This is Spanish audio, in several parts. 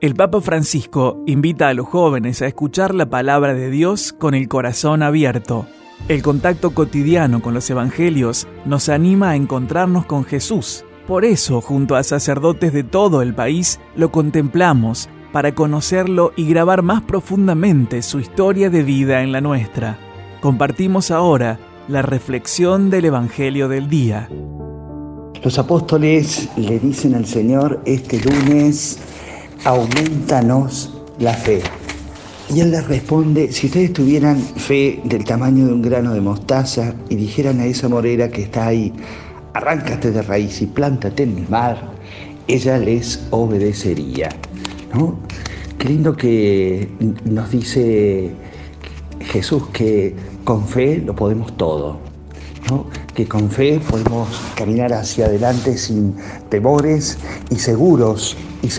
El Papa Francisco invita a los jóvenes a escuchar la palabra de Dios con el corazón abierto. El contacto cotidiano con los evangelios nos anima a encontrarnos con Jesús. Por eso, junto a sacerdotes de todo el país, lo contemplamos para conocerlo y grabar más profundamente su historia de vida en la nuestra. Compartimos ahora la reflexión del Evangelio del día. Los apóstoles le dicen al Señor este lunes: aumentanos la fe. Y Él les responde: si ustedes tuvieran fe del tamaño de un grano de mostaza y dijeran a esa morera que está ahí, arráncate de raíz y plántate en el mar, ella les obedecería, ¿no? Qué lindo que nos dice Jesús que con fe lo podemos todo, ¿no? Que con fe podemos caminar hacia adelante sin temores y seguros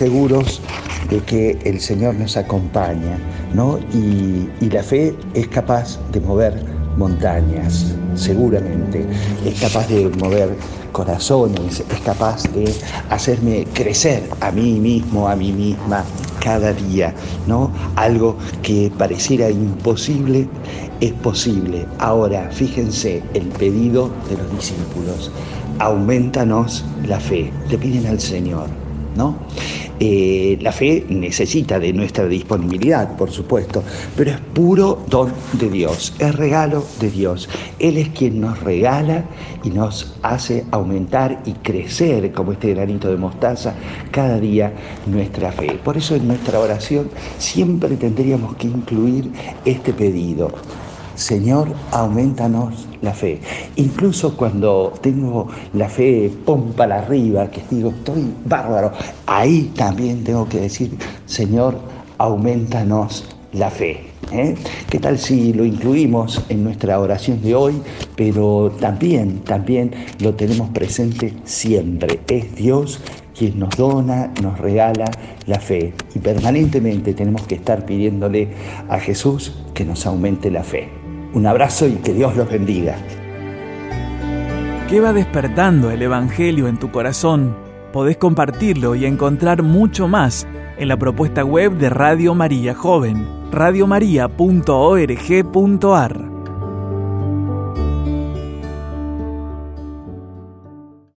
de que el Señor nos acompaña, ¿no? Y la fe es capaz de mover montañas, seguramente. Es capaz de mover corazones, es capaz de hacerme crecer a mí mismo, a mí misma, cada día, ¿no? Algo que pareciera imposible es posible. Ahora, fíjense el pedido de los discípulos: aumentanos la fe. Le piden al Señor, ¿no? La fe necesita de nuestra disponibilidad, por supuesto, pero es puro don de Dios, es regalo de Dios. Él es quien nos regala y nos hace aumentar y crecer, como este granito de mostaza, cada día nuestra fe. Por eso en nuestra oración siempre tendríamos que incluir este pedido: Señor, aumentanos la fe. Incluso cuando tengo la fe pompa arriba, que digo, estoy bárbaro, ahí también tengo que decir: Señor, aumentanos la fe. ¿Qué tal si lo incluimos en nuestra oración de hoy, pero también lo tenemos presente siempre? Es Dios quien nos dona, nos regala la fe, y permanentemente tenemos que estar pidiéndole a Jesús que nos aumente la fe. Un abrazo y que Dios los bendiga. ¿Qué va despertando el Evangelio en tu corazón? Podés compartirlo y encontrar mucho más en la propuesta web de Radio María Joven, radiomaria.org.ar.